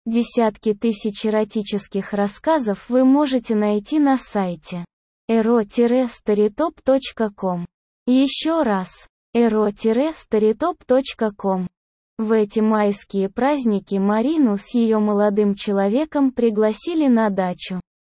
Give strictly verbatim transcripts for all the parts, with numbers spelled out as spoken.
Десятки тысяч эротических рассказов вы можете найти на сайте эро старитоп точка ком. Еще раз, эро старитоп точка ком. В эти майские праздники Марину с ее молодым человеком пригласили на дачу.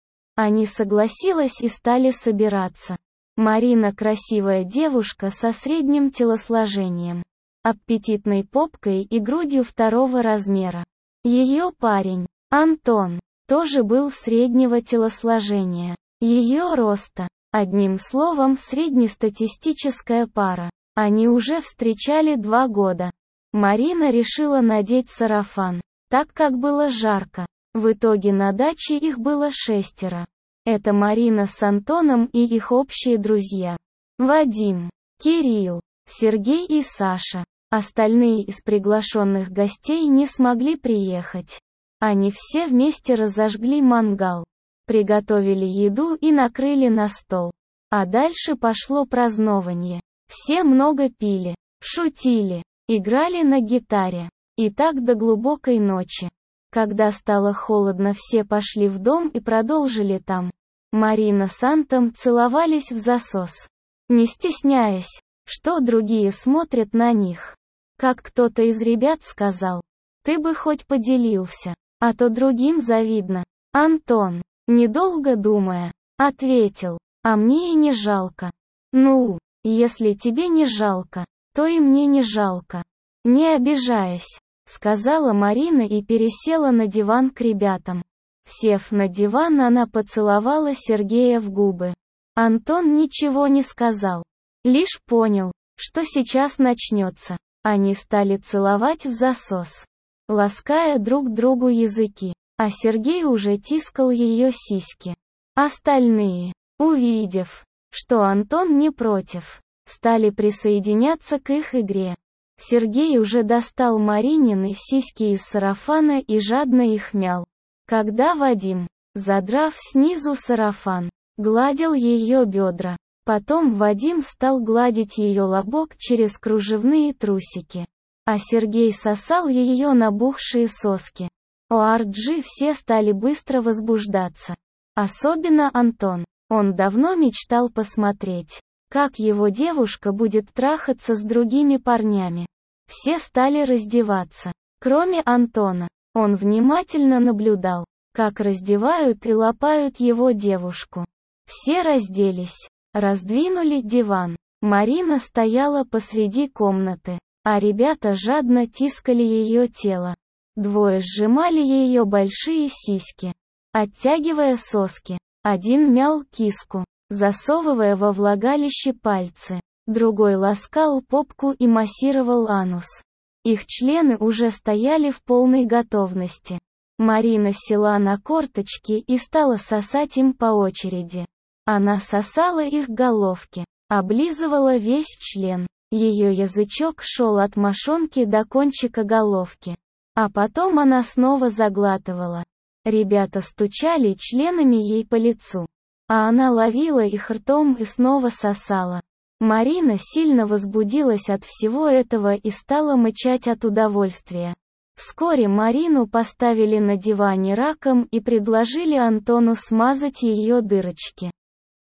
Они согласилась и стали собираться. Марина красивая девушка со средним телосложением, аппетитной попкой и грудью второго размера. Ее парень, Антон, тоже был среднего телосложения, ее роста. Одним словом, среднестатистическая пара. Они уже встречали два года. Марина решила надеть сарафан, так как было жарко. В итоге на даче их было шестеро. Это Марина с Антоном и их общие друзья. Вадим, Кирилл, Сергей и Саша. Остальные из приглашенных гостей не смогли приехать. Они все вместе разожгли мангал, приготовили еду и накрыли на стол. А дальше пошло празднование. Все много пили, шутили, играли на гитаре. И так до глубокой ночи. Когда стало холодно, все пошли в дом и продолжили там. Марина с Антом целовались в засос, не стесняясь, что другие смотрят на них. Как кто-то из ребят сказал: «Ты бы хоть поделился, а то другим завидно». Антон, недолго думая, ответил: «А мне и не жалко». «Ну, если тебе не жалко, то и мне не жалко. Не обижаясь», — сказала Марина и пересела на диван к ребятам. Сев на диван, она поцеловала Сергея в губы. Антон ничего не сказал, лишь понял, что сейчас начнется. Они стали целовать в засос, лаская друг другу языки, а Сергей уже тискал ее сиськи. Остальные, увидев, что Антон не против, стали присоединяться к их игре. Сергей уже достал Маринины сиськи из сарафана и жадно их мял. Когда Вадим, задрав снизу сарафан, гладил ее бедра. Потом Вадим стал гладить ее лобок через кружевные трусики. А Сергей сосал ее набухшие соски. У Арджи все стали быстро возбуждаться. Особенно Антон. Он давно мечтал посмотреть, как его девушка будет трахаться с другими парнями. Все стали раздеваться, кроме Антона. Он внимательно наблюдал, как раздевают и лапают его девушку. Все разделись, раздвинули диван. Марина стояла посреди комнаты, а ребята жадно тискали ее тело. Двое сжимали ее большие сиськи, оттягивая соски. Один мял киску, засовывая во влагалище пальцы. Другой ласкал попку и массировал анус. Их члены уже стояли в полной готовности. Марина села на корточки и стала сосать им по очереди. Она сосала их головки, облизывала весь член. Ее язычок шел от мошонки до кончика головки. А потом она снова заглатывала. Ребята стучали членами ей по лицу, а она ловила их ртом и снова сосала. Марина сильно возбудилась от всего этого и стала мычать от удовольствия. Вскоре Марину поставили на диване раком и предложили Антону смазать ее дырочки.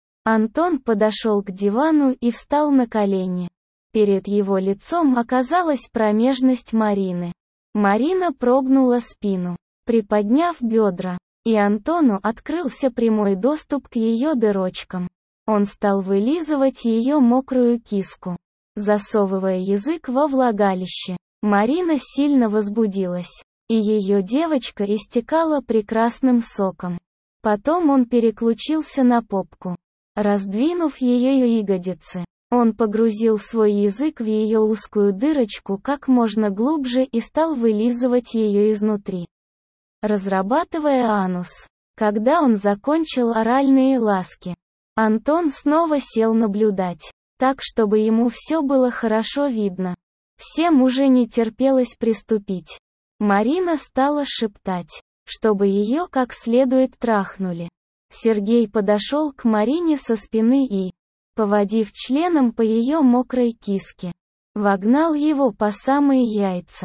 Антон подошел к дивану и встал на колени. Перед его лицом оказалась промежность Марины. Марина прогнула спину, приподняв бедра, и Антону открылся прямой доступ к ее дырочкам. Он стал вылизывать ее мокрую киску, засовывая язык во влагалище. Марина сильно возбудилась, и ее девочка истекала прекрасным соком. Потом он переключился на попку. Раздвинув ее ягодицы, он погрузил свой язык в ее узкую дырочку как можно глубже и стал вылизывать ее изнутри, разрабатывая анус. Когда он закончил оральные ласки, Антон снова сел наблюдать, так чтобы ему все было хорошо видно. Всем уже не терпелось приступить. Марина стала шептать, чтобы ее как следует трахнули. Сергей подошел к Марине со спины и, поводив членом по ее мокрой киске, вогнал его по самые яйца.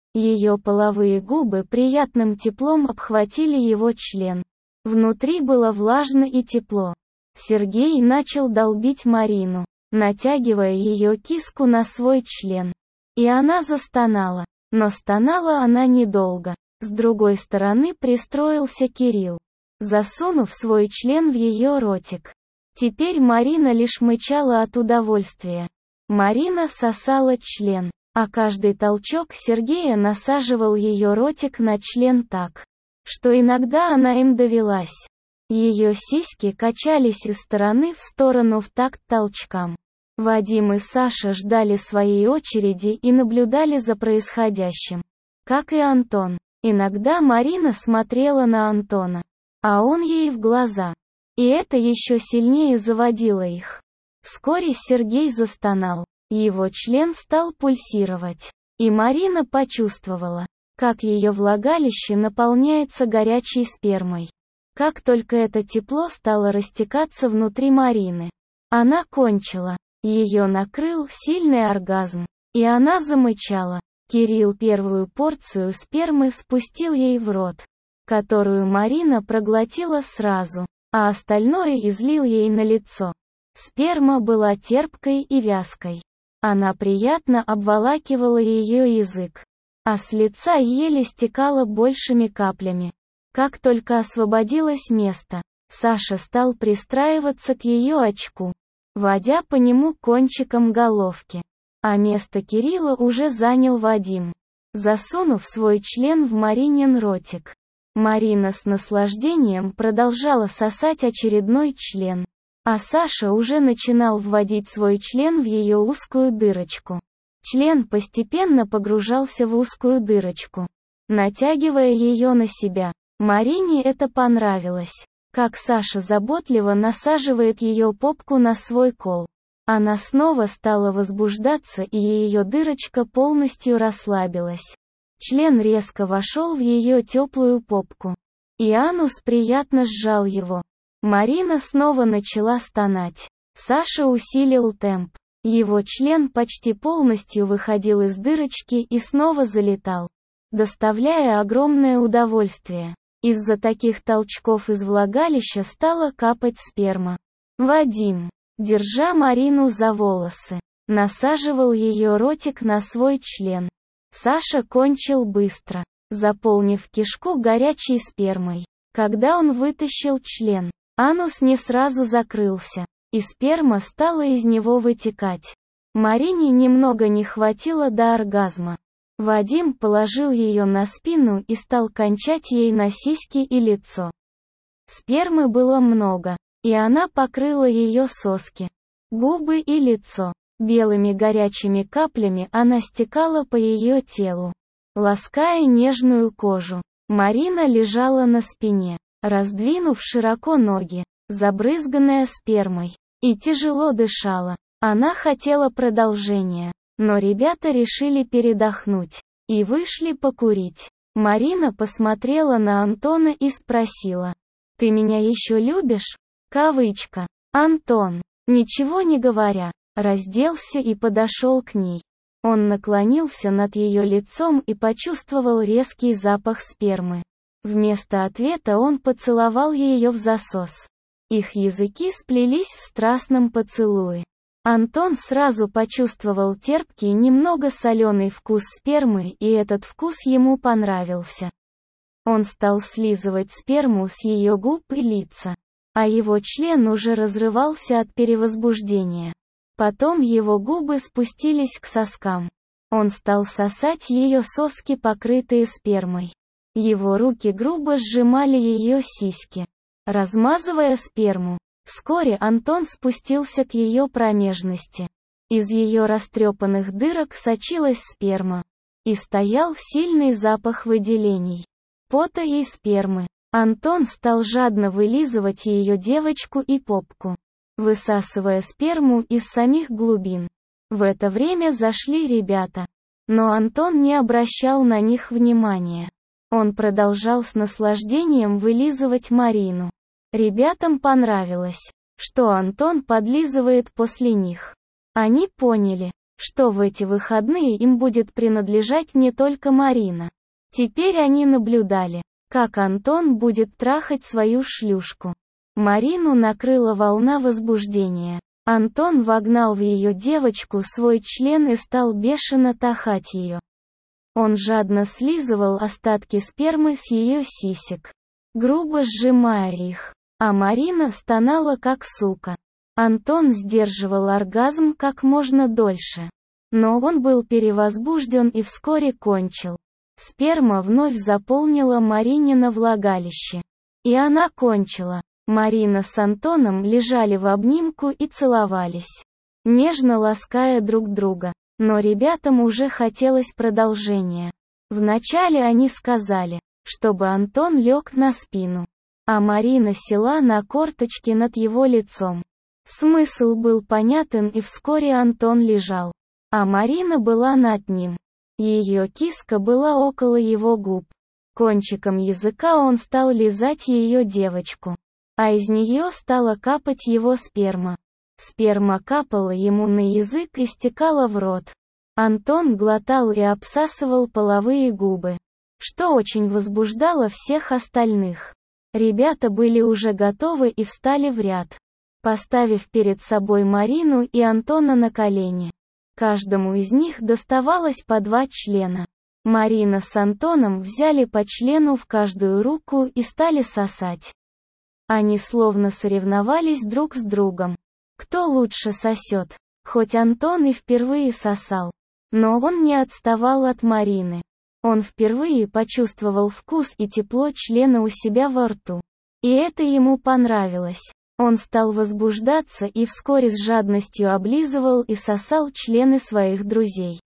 Ее половые губы приятным теплом обхватили его член. Внутри было влажно и тепло. Сергей начал долбить Марину, натягивая ее киску на свой член. И она застонала. Но стонала она недолго. С другой стороны пристроился Кирилл, засунув свой член в ее ротик. Теперь Марина лишь мычала от удовольствия. Марина сосала член, а каждый толчок Сергея насаживал ее ротик на член так, что иногда она им довелась. Ее сиськи качались из стороны в сторону в такт толчкам. Вадим и Саша ждали своей очереди и наблюдали за происходящим. Как и Антон. Иногда Марина смотрела на Антона, а он ей в глаза. И это еще сильнее заводило их. Вскоре Сергей застонал. Его член стал пульсировать. И Марина почувствовала, как ее влагалище наполняется горячей спермой. Как только это тепло стало растекаться внутри Марины, она кончила. Ее накрыл сильный оргазм, и она замычала. Кирилл первую порцию спермы спустил ей в рот, которую Марина проглотила сразу, а остальное излил ей на лицо. Сперма была терпкой и вязкой. Она приятно обволакивала ее язык, а с лица еле стекала большими каплями. Как только освободилось место, Саша стал пристраиваться к ее очку, водя по нему кончиком головки. А место Кирилла уже занял Вадим, засунув свой член в Маринин ротик. Марина с наслаждением продолжала сосать очередной член, а Саша уже начинал вводить свой член в ее узкую дырочку. Член постепенно погружался в узкую дырочку, натягивая ее на себя. Марине это понравилось, как Саша заботливо насаживает ее попку на свой кол. Она снова стала возбуждаться, и ее дырочка полностью расслабилась. Член резко вошел в ее теплую попку, и анус приятно сжал его. Марина снова начала стонать. Саша усилил темп. Его член почти полностью выходил из дырочки и снова залетал, доставляя огромное удовольствие. Из-за таких толчков из влагалища стала капать сперма. Вадим, держа Марину за волосы, насаживал ее ротик на свой член. Саша кончил быстро, заполнив кишку горячей спермой. Когда он вытащил член, анус не сразу закрылся, и сперма стала из него вытекать. Марине немного не хватило до оргазма. Вадим положил ее на спину и стал кончать ей на сиськи и лицо. Спермы было много, и она покрыла ее соски, губы и лицо. Белыми горячими каплями она стекала по ее телу, лаская нежную кожу. Марина лежала на спине, раздвинув широко ноги, забрызганная спермой, и тяжело дышала. Она хотела продолжения, но ребята решили передохнуть и вышли покурить. Марина посмотрела на Антона и спросила: «Ты меня еще любишь?» Кавычка. Антон, ничего не говоря, разделся и подошел к ней. Он наклонился над ее лицом и почувствовал резкий запах спермы. Вместо ответа он поцеловал ее в засос. Их языки сплелись в страстном поцелуе. Антон сразу почувствовал терпкий, немного соленый вкус спермы, и этот вкус ему понравился. Он стал слизывать сперму с ее губ и лица, а его член уже разрывался от перевозбуждения. Потом его губы спустились к соскам. Он стал сосать ее соски, покрытые спермой. Его руки грубо сжимали ее сиськи, размазывая сперму. Вскоре Антон спустился к ее промежности. Из ее растрепанных дырок сочилась сперма. И стоял сильный запах выделений, пота и спермы. Антон стал жадно вылизывать ее девочку и попку, высасывая сперму из самих глубин. В это время зашли ребята. Но Антон не обращал на них внимания. Он продолжал с наслаждением вылизывать Марину. Ребятам понравилось, что Антон подлизывает после них. Они поняли, что в эти выходные им будет принадлежать не только Марина. Теперь они наблюдали, как Антон будет трахать свою шлюшку. Марину накрыла волна возбуждения. Антон вогнал в ее девочку свой член и стал бешено тахать ее. Он жадно слизывал остатки спермы с ее сисек, грубо сжимая их, а Марина стонала как сука. Антон сдерживал оргазм как можно дольше. Но он был перевозбужден и вскоре кончил. Сперма вновь заполнила Маринино влагалище. И она кончила. Марина с Антоном лежали в обнимку и целовались, нежно лаская друг друга. Но ребятам уже хотелось продолжения. Вначале они сказали, чтобы Антон лег на спину, а Марина села на корточки над его лицом. Смысл был понятен, и вскоре Антон лежал, а Марина была над ним. Ее киска была около его губ. Кончиком языка он стал лизать ее девочку, а из нее стала капать его сперма. Сперма капала ему на язык и стекала в рот. Антон глотал и обсасывал половые губы, что очень возбуждало всех остальных. Ребята были уже готовы и встали в ряд, поставив перед собой Марину и Антона на колени. Каждому из них доставалось по два члена. Марина с Антоном взяли по члену в каждую руку и стали сосать. Они словно соревновались друг с другом. Кто лучше сосет? Хоть Антон и впервые сосал, но он не отставал от Марины. Он впервые почувствовал вкус и тепло члена у себя во рту. И это ему понравилось. Он стал возбуждаться и вскоре с жадностью облизывал и сосал члены своих друзей.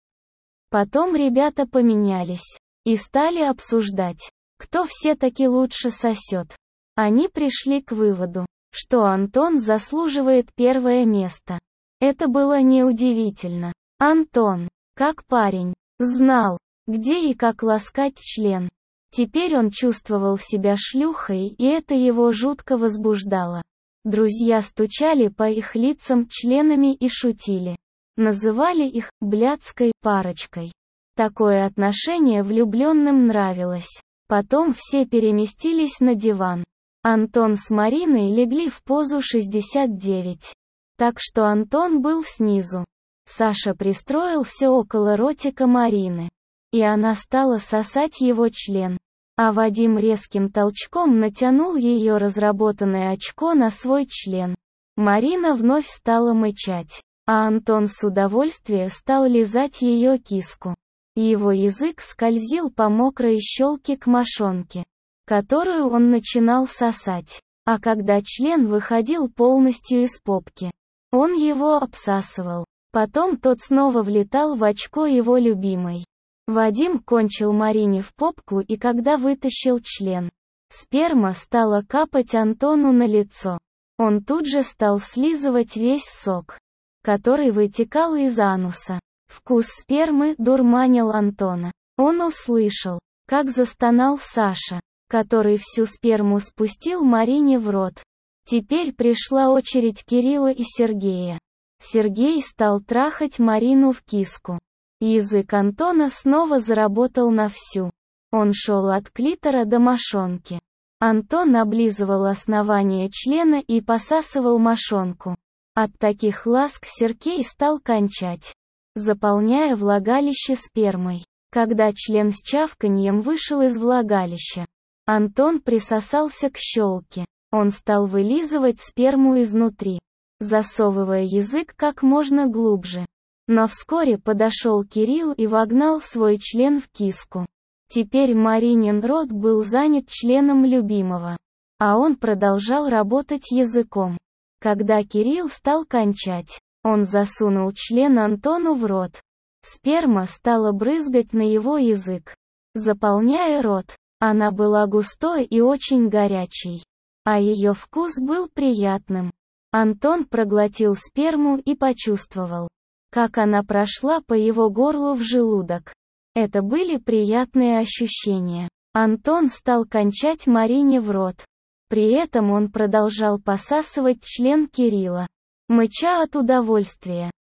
Потом ребята поменялись и стали обсуждать, кто все-таки лучше сосет. Они пришли к выводу, что Антон заслуживает первое место. Это было неудивительно. Антон, как парень, знал, где и как ласкать член. Теперь он чувствовал себя шлюхой, и это его жутко возбуждало. Друзья стучали по их лицам членами и шутили. Называли их «блядской парочкой». Такое отношение влюбленным нравилось. Потом все переместились на диван. Антон с Мариной легли в позу шестьдесят девять. Так что Антон был снизу. Саша пристроился около ротика Марины. И она стала сосать его член. А Вадим резким толчком натянул ее разработанное очко на свой член. Марина вновь стала мычать, а Антон с удовольствием стал лизать ее киску. Его язык скользил по мокрой щелке к мошонке, которую он начинал сосать. А когда член выходил полностью из попки, он его обсасывал. Потом тот снова влетал в очко его любимой. Вадим кончил Марине в попку, и когда вытащил член, сперма стала капать Антону на лицо. Он тут же стал слизывать весь сок, который вытекал из ануса. Вкус спермы дурманил Антона. Он услышал, как застонал Саша, который всю сперму спустил Марине в рот. Теперь пришла очередь Кирилла и Сергея. Сергей стал трахать Марину в киску. Язык Антона снова заработал на всю. Он шел от клитора до мошонки. Антон облизывал основание члена и посасывал мошонку. От таких ласк Сергей стал кончать, заполняя влагалище спермой. Когда член с чавканьем вышел из влагалища, Антон присосался к щелке. Он стал вылизывать сперму изнутри, засовывая язык как можно глубже. Но вскоре подошел Кирилл и вогнал свой член в киску. Теперь Маринин рот был занят членом любимого, а он продолжал работать языком. Когда Кирилл стал кончать, он засунул член Антону в рот. Сперма стала брызгать на его язык, заполняя рот. Она была густой и очень горячей, а ее вкус был приятным. Антон проглотил сперму и почувствовал, как она прошла по его горлу в желудок. Это были приятные ощущения. Антон стал кончать Марине в рот. При этом он продолжал посасывать член Кирилла, мыча от удовольствия.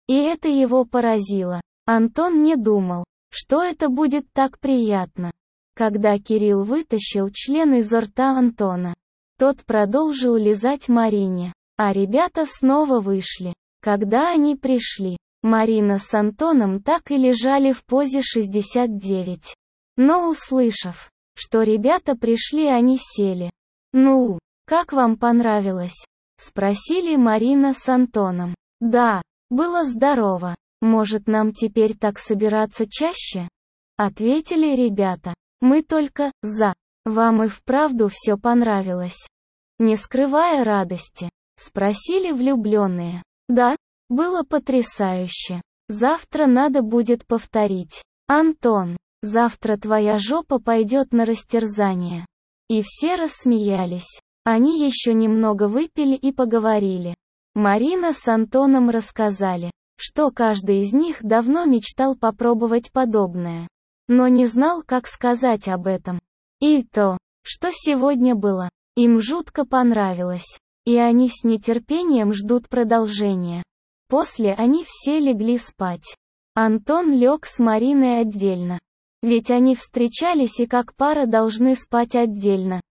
И это его поразило. Антон не думал, что это будет так приятно. Когда Кирилл вытащил член изо рта Антона, тот продолжил лизать Марине, а ребята снова вышли. Когда они пришли, Марина с Антоном так и лежали в позе шестьдесят девять. Но услышав, что ребята пришли, они сели. «Ну, как вам понравилось?» — спросили Марина с Антоном. «Да, было здорово. Может, нам теперь так собираться чаще?» — ответили ребята. «Мы только за. Вам и вправду все понравилось?» Не скрывая радости, спросили влюбленные. «Да, было потрясающе. Завтра надо будет повторить. Антон, завтра твоя жопа пойдет на растерзание». И все рассмеялись. Они еще немного выпили и поговорили. Марина с Антоном рассказали, что каждый из них давно мечтал попробовать подобное, но не знал, как сказать об этом. И то, что сегодня было, им жутко понравилось, и они с нетерпением ждут продолжения. После они все легли спать. Антон лег с Мариной отдельно. Ведь они встречались и как пара должны спать отдельно.